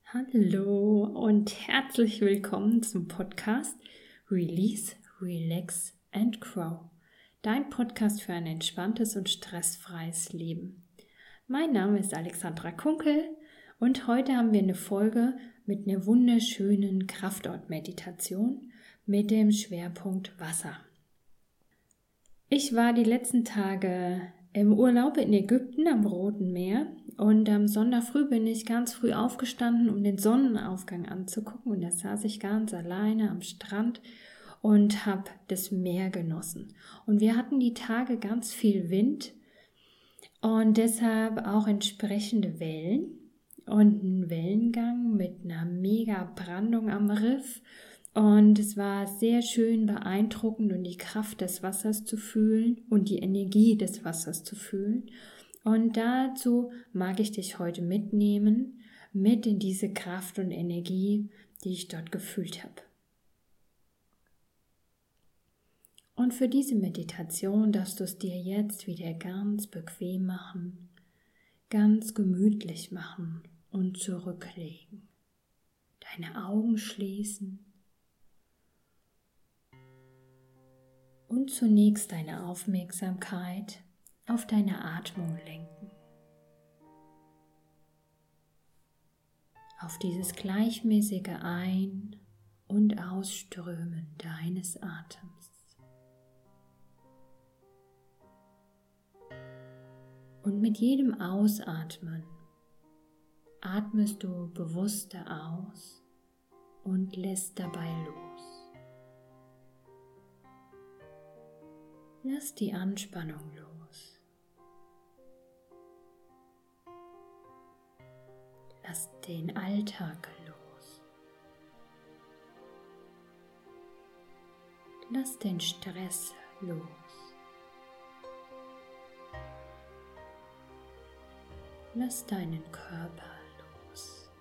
Hallo und herzlich willkommen zum Podcast Release, Relax and Grow. Dein Podcast für ein entspanntes und stressfreies Leben. Mein Name ist Alexandra Kunkel und heute haben wir eine Folge mit einer wunderschönen Kraftortmeditation mit dem Schwerpunkt Wasser. Ich war die letzten Tage im Urlaub in Ägypten am Roten Meer und am Sonntag früh bin ich ganz früh aufgestanden, um den Sonnenaufgang anzugucken, und da saß ich ganz alleine am Strand und habe das Meer genossen. Und wir hatten die Tage ganz viel Wind und deshalb auch entsprechende Wellen und einen Wellengang mit einer mega Brandung am Riff. Und es war sehr schön beeindruckend und die Kraft des Wassers zu fühlen und die Energie des Wassers zu fühlen. Und dazu mag ich dich heute mitnehmen, mit in diese Kraft und Energie, die ich dort gefühlt habe. Und für diese Meditation darfst du es dir jetzt wieder ganz bequem machen, ganz gemütlich machen und zurücklegen. Deine Augen schließen und zunächst deine Aufmerksamkeit auf deine Atmung lenken. Auf dieses gleichmäßige Ein- und Ausströmen deines Atems. Und mit jedem Ausatmen atmest du bewusster aus und lässt dabei los. Lass die Anspannung los. Lass den Alltag los. Lass den Stress los. Lass deinen Körper los.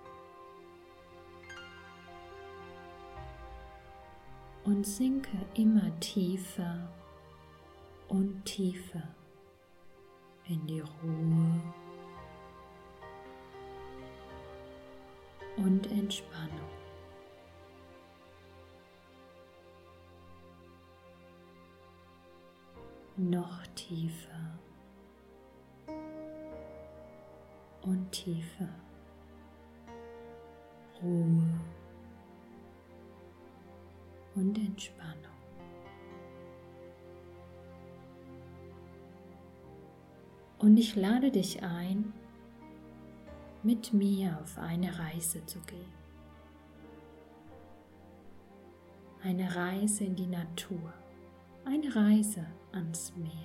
Und sinke immer tiefer und tiefer in die Ruhe und Entspannung. Noch tiefer und tiefer. Ruhe und Entspannung. Und ich lade dich ein, mit mir auf eine Reise zu gehen. Eine Reise in die Natur, eine Reise ans Meer.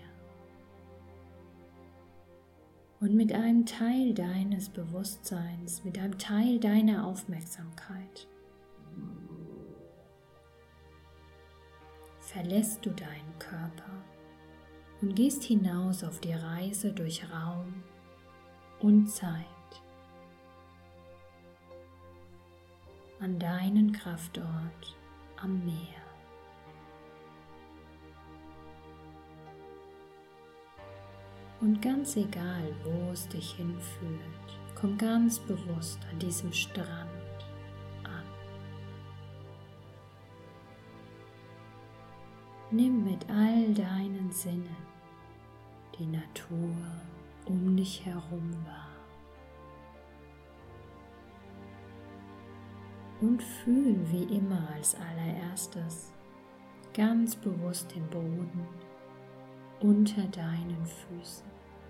Und mit einem Teil deines Bewusstseins, mit einem Teil deiner Aufmerksamkeit verlässt du deinen Körper und gehst hinaus auf die Reise durch Raum und Zeit an deinen Kraftort am Meer. Und ganz egal, wo es dich hinführt, komm ganz bewusst an diesem Strand an. Nimm mit all deinen Sinnen die Natur um dich herum wahr. Und fühl wie immer als allererstes ganz bewusst den Boden unter deinen Füßen.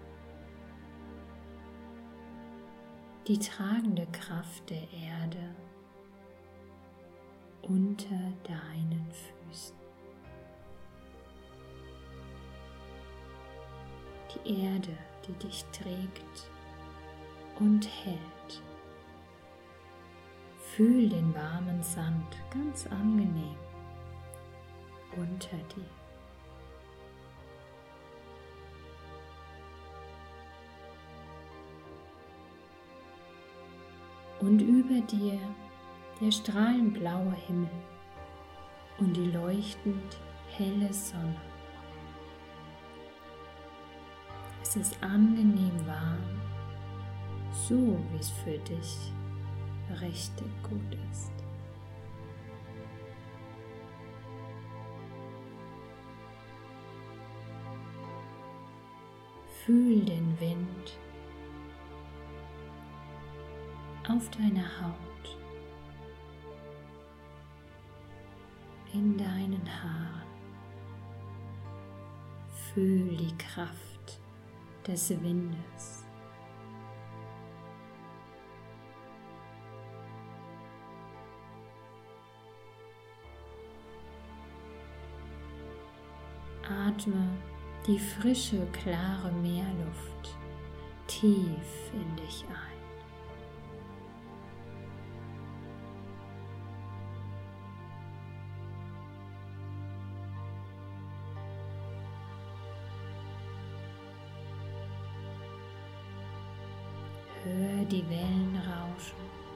Die tragende Kraft der Erde unter deinen Füßen. Die Erde, die dich trägt und hält. Fühl den warmen Sand ganz angenehm unter dir. Und über dir der strahlend blaue Himmel und die leuchtend helle Sonne. Es ist angenehm warm, so wie es für dich richtig gut ist. Fühl den Wind auf deiner Haut, in deinen Haaren. Fühl die Kraft des Windes. Atme die frische, klare Meerluft tief in dich ein. Höre die Wellen rauschen,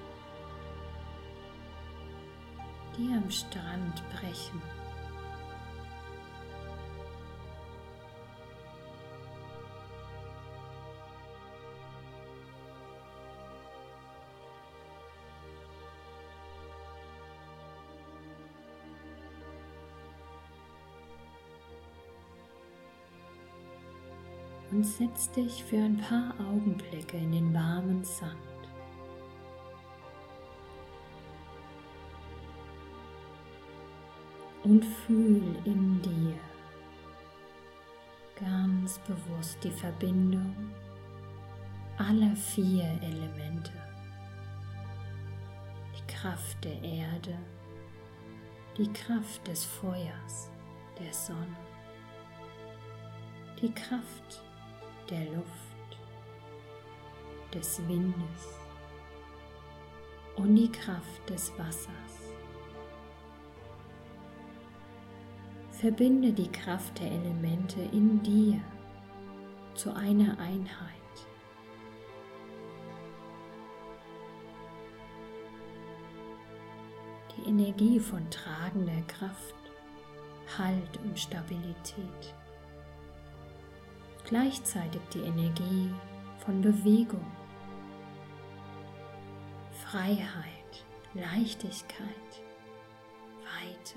die am Strand brechen. Und setz dich für ein paar Augenblicke in den warmen Sand. Und fühl in dir ganz bewusst die Verbindung aller 4 Elemente. Die Kraft der Erde, die Kraft des Feuers, der Sonne, die Kraft der Luft, des Windes und die Kraft des Wassers. Verbinde die Kraft der Elemente in dir zu einer Einheit. Die Energie von tragender Kraft, Halt und Stabilität. Gleichzeitig die Energie von Bewegung, Freiheit, Leichtigkeit, Weite.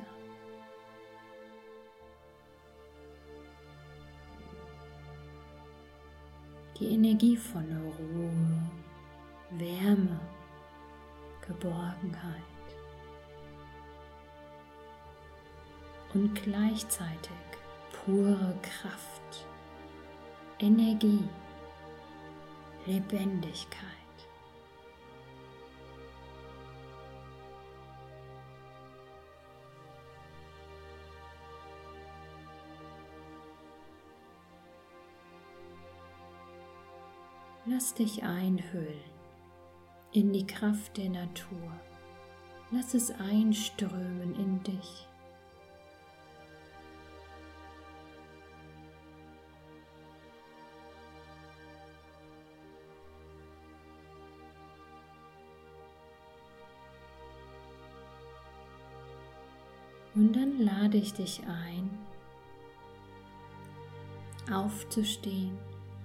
Die Energie von Ruhe, Wärme, Geborgenheit und gleichzeitig pure Kraft, Energie, Lebendigkeit. Lass dich einhüllen in die Kraft der Natur. Lass es einströmen in dich. Und dann lade ich dich ein, aufzustehen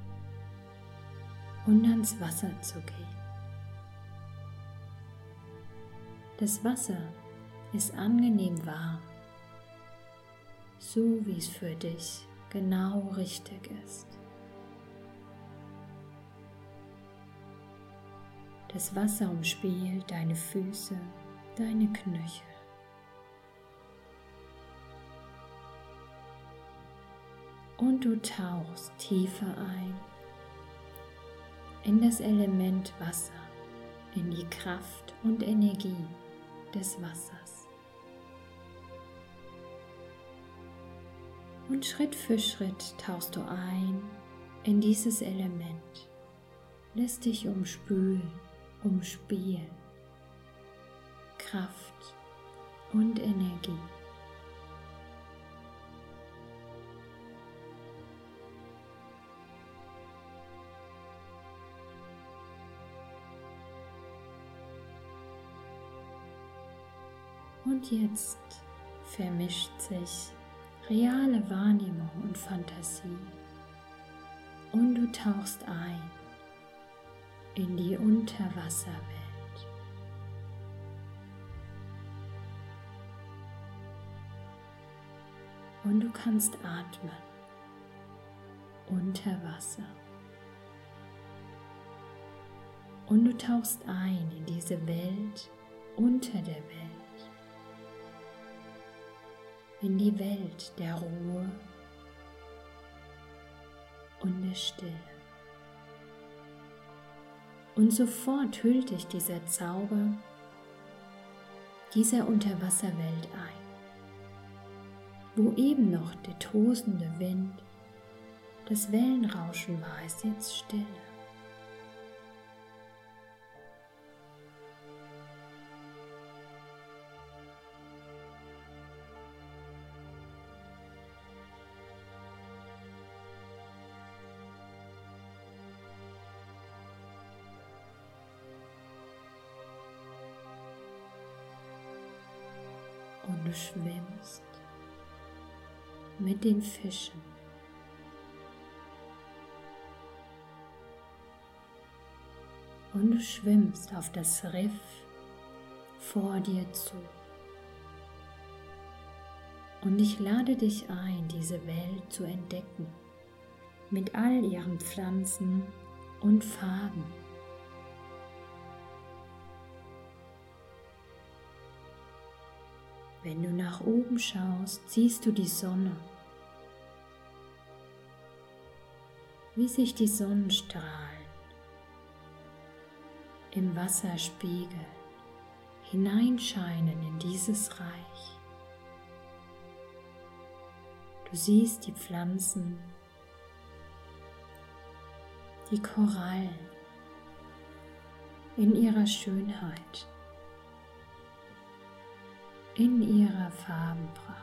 und ans Wasser zu gehen. Das Wasser ist angenehm warm, so wie es für dich genau richtig ist. Das Wasser umspielt deine Füße, deine Knöchel. Und du tauchst tiefer ein in das Element Wasser, in die Kraft und Energie des Wassers. Und Schritt für Schritt tauchst du ein in dieses Element, lässt dich umspülen, umspielen, Kraft und Energie. Und jetzt vermischt sich reale Wahrnehmung und Fantasie und du tauchst ein in die Unterwasserwelt. und du kannst atmen unter Wasser. Und du tauchst ein in diese Welt unter der Welt, in die Welt der Ruhe und der Stille. Und sofort hüllt dich dieser Zauber dieser Unterwasserwelt ein, wo eben noch der tosende Wind, das Wellenrauschen war, ist jetzt Stille. Und du schwimmst mit den Fischen. Und du schwimmst auf das Riff vor dir zu. Und ich lade dich ein, diese Welt zu entdecken, mit all ihren Pflanzen und Farben. Wenn du nach oben schaust, siehst du die Sonne, wie sich die Sonnenstrahlen im Wasserspiegel hineinscheinen in dieses Reich. Du siehst die Pflanzen, die Korallen in ihrer Schönheit, in ihrer Farbenpracht.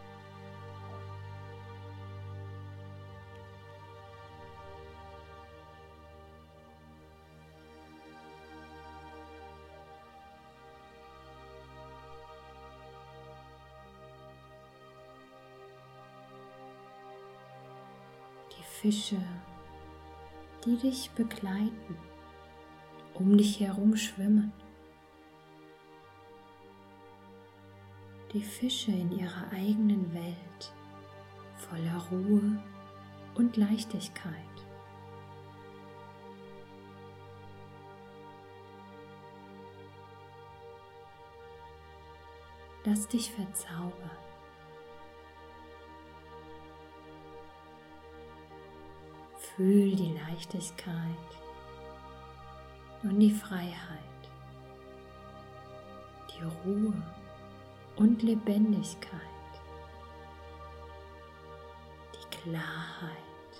Die Fische, die dich begleiten, um dich herum schwimmen. Die Fische in ihrer eigenen Welt, voller Ruhe und Leichtigkeit. Lass dich verzaubern. Fühl die Leichtigkeit und die Freiheit, die Ruhe und Lebendigkeit, die Klarheit.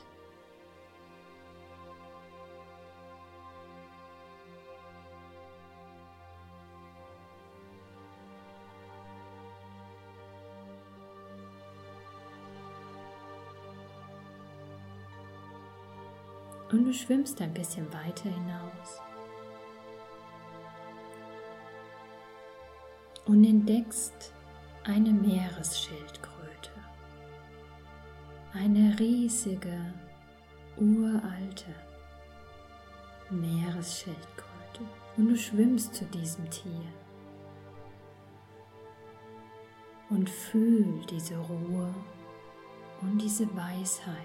Und du schwimmst ein bisschen weiter hinaus und entdeckst eine Meeresschildkröte, eine riesige, uralte Meeresschildkröte. Und du schwimmst zu diesem Tier und fühl diese Ruhe und diese Weisheit,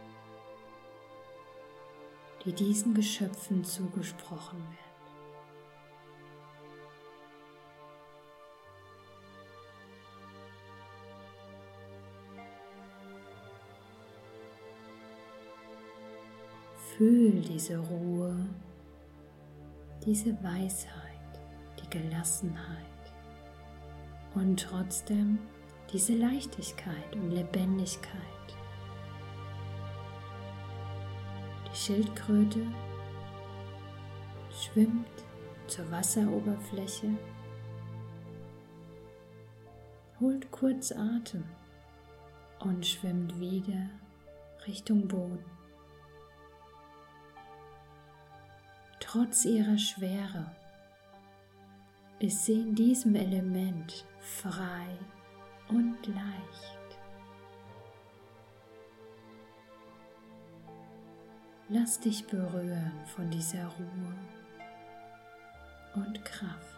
die diesen Geschöpfen zugesprochen wird. Fühl diese Ruhe, diese Weisheit, die Gelassenheit und trotzdem diese Leichtigkeit und Lebendigkeit. Die Schildkröte schwimmt zur Wasseroberfläche, holt kurz Atem und schwimmt wieder Richtung Boden. Trotz ihrer Schwere ist sie in diesem Element frei und leicht. Lass dich berühren von dieser Ruhe und Kraft.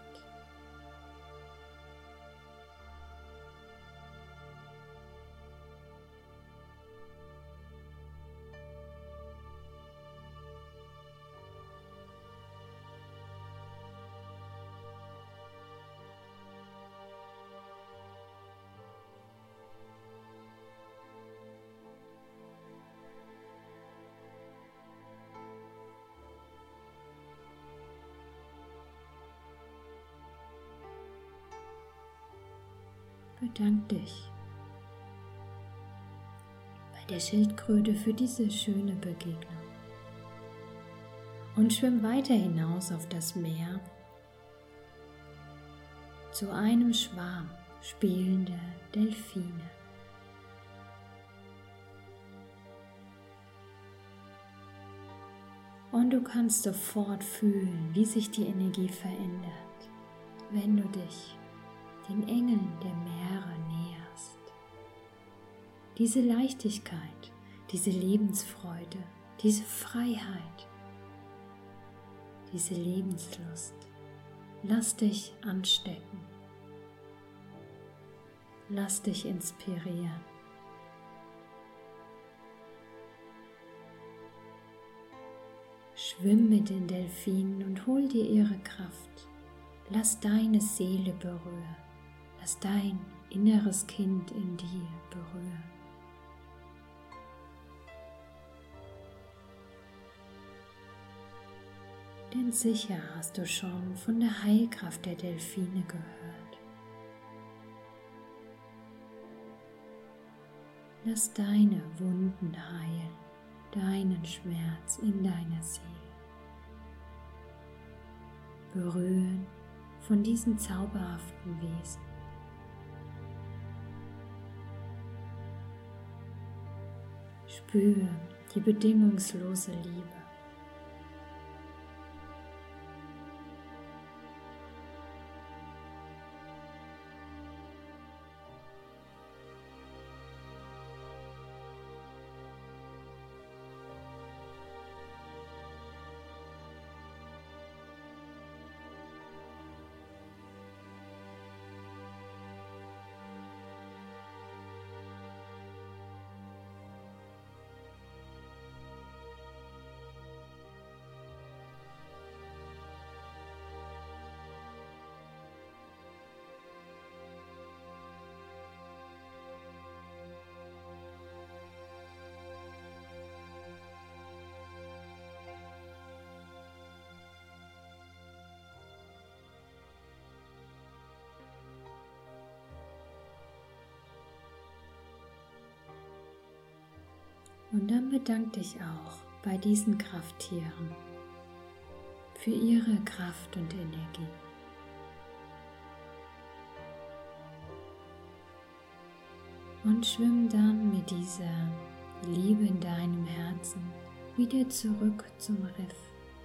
bedank dich bei der Schildkröte für diese schöne Begegnung und schwimm weiter hinaus auf das Meer zu einem Schwarm spielender Delfine. Und du kannst sofort fühlen, wie sich die Energie verändert, wenn du dich den Engeln der Meere näherst. Diese Leichtigkeit, diese Lebensfreude, diese Freiheit, diese Lebenslust, lass dich anstecken, lass dich inspirieren. Schwimm mit den Delfinen und hol dir ihre Kraft. Lass deine Seele berühren. Lass dein inneres Kind in dir berühren. Denn sicher hast du schon von der Heilkraft der Delfine gehört. Lass deine Wunden heilen, deinen Schmerz in deiner Seele. Berühren von diesen zauberhaften Wesen. Spüre die bedingungslose Liebe. Und dann bedank dich auch bei diesen Krafttieren für ihre Kraft und Energie. Und schwimm dann mit dieser Liebe in deinem Herzen wieder zurück zum Riff.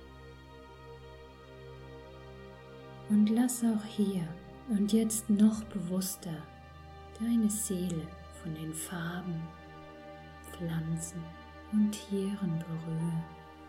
Und lass auch hier und jetzt noch bewusster deine Seele von den Farben, Pflanzen und Tieren berühren.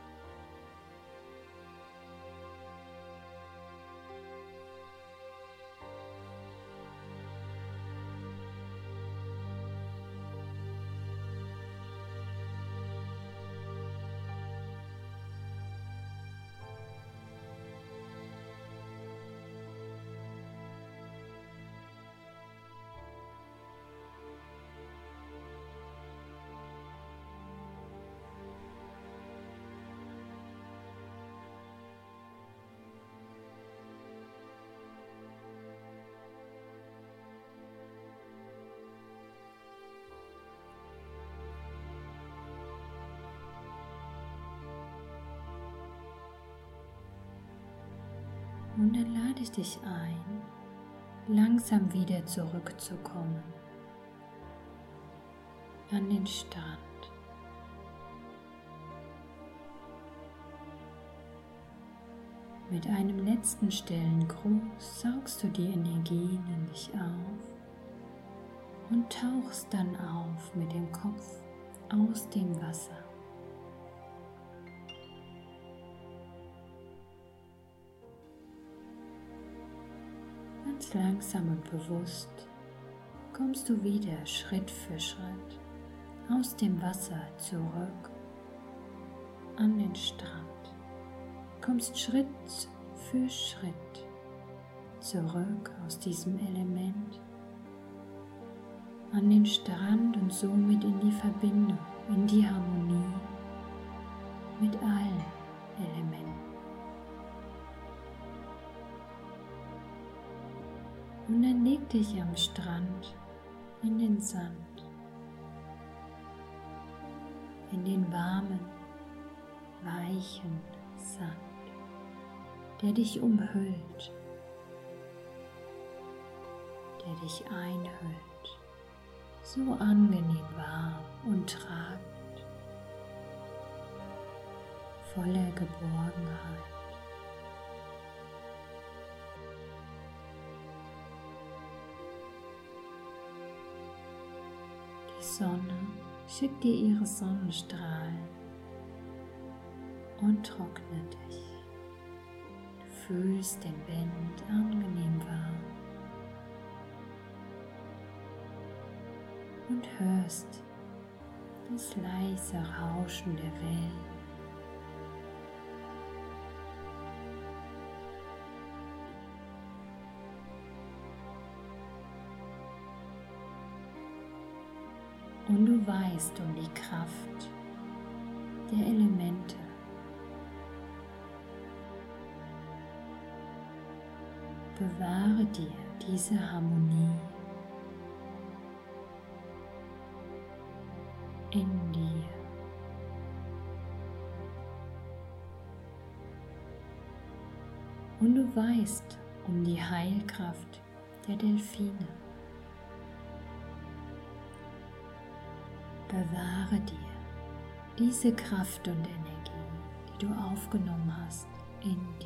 Und dann lade ich dich ein, langsam wieder zurückzukommen an den Strand. Mit einem letzten stillen Gruß saugst du die Energien in dich auf und tauchst dann auf mit dem Kopf aus dem Wasser. Ganz langsam und bewusst kommst du wieder Schritt für Schritt aus dem Wasser zurück an den Strand. Kommst Schritt für Schritt zurück aus diesem Element an den Strand und somit in die Verbindung, in die Harmonie mit allen Elementen. Und dann leg dich am Strand in den Sand, in den warmen, weichen Sand, der dich umhüllt, der dich einhüllt, so angenehm warm und tragend, voller Geborgenheit. Die Sonne schickt dir ihre Sonnenstrahlen und trocknet dich. Du fühlst den Wind angenehm warm und hörst das leise Rauschen der Wellen. Und du weißt um die Kraft der Elemente. Bewahre dir diese Harmonie in dir. Und du weißt um die Heilkraft der Delfine. Bewahre dir diese Kraft und Energie, die du aufgenommen hast, in dir.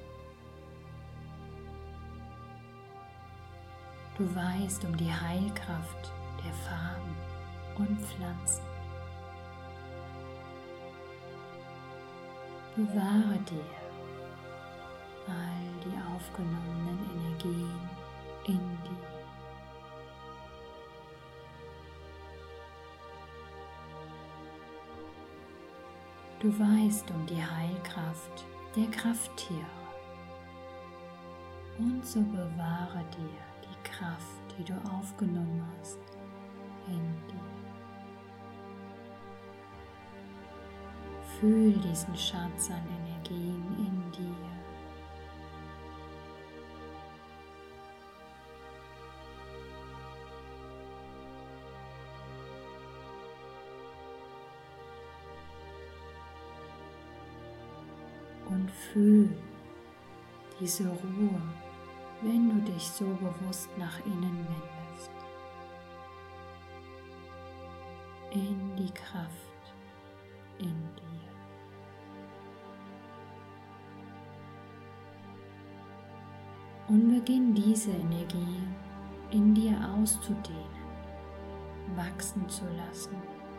Du weißt um die Heilkraft der Farben und Pflanzen. Bewahre dir all die aufgenommenen Energien in dir. Du weißt um die Heilkraft der Krafttiere. Und so bewahre dir die Kraft, die du aufgenommen hast, in dir. Fühl diesen Schatz an Energien in dir. Und fühl diese Ruhe, wenn du dich so bewusst nach innen wendest, in die Kraft in dir. Und beginn diese Energie in dir auszudehnen, wachsen zu lassen.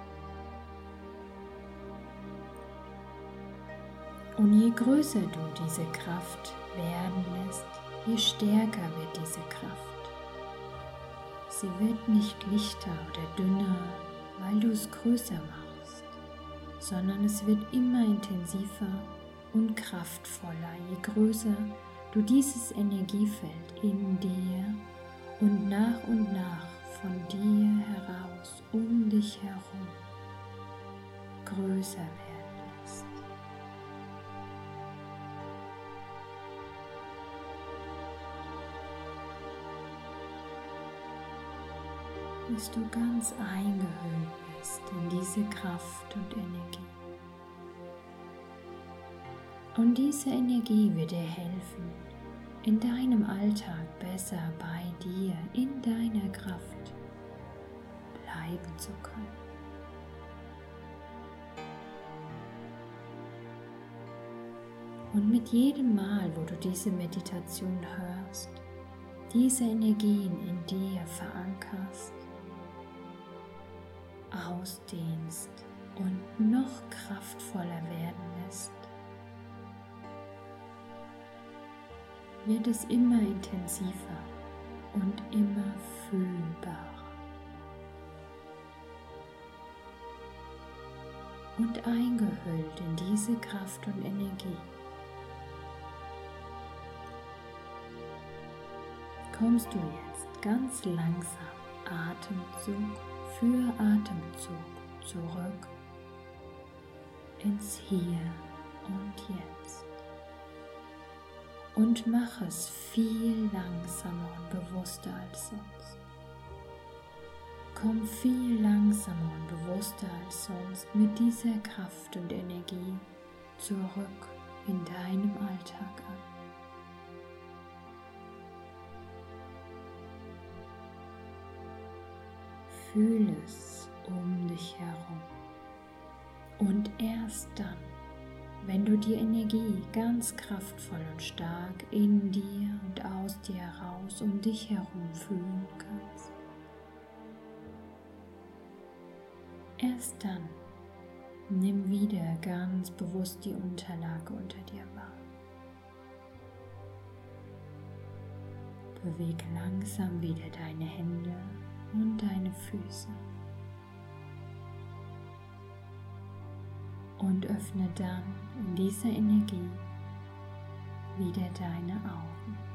Und je größer du diese Kraft werden lässt, je stärker wird diese Kraft. Sie wird nicht lichter oder dünner, weil du es größer machst, sondern es wird immer intensiver und kraftvoller, je größer du dieses Energiefeld in dir und nach von dir heraus, um dich herum, größer werden lässt. Bis du ganz eingehüllt bist in diese Kraft und Energie. Und diese Energie wird dir helfen, in deinem Alltag besser bei dir, in deiner Kraft bleiben zu können. Und mit jedem Mal, wo du diese Meditation hörst, diese Energien in dir verankerst, ausdehnst und noch kraftvoller werden lässt, wird es immer intensiver und immer fühlbarer. Und eingehüllt in diese Kraft und Energie kommst du jetzt ganz langsam Atemzug für Atemzug zurück ins Hier und Jetzt. und mach es viel langsamer und bewusster als sonst. Komm viel langsamer und bewusster als sonst mit dieser Kraft und Energie zurück in deinem Alltag an. Fühl es um dich herum. Und erst dann, wenn du die Energie ganz kraftvoll und stark in dir und aus dir heraus um dich herum fühlen kannst, erst dann nimm wieder ganz bewusst die Unterlage unter dir wahr. Bewege langsam wieder deine Hände und deine Füße. Und öffne dann in dieser Energie wieder deine Augen.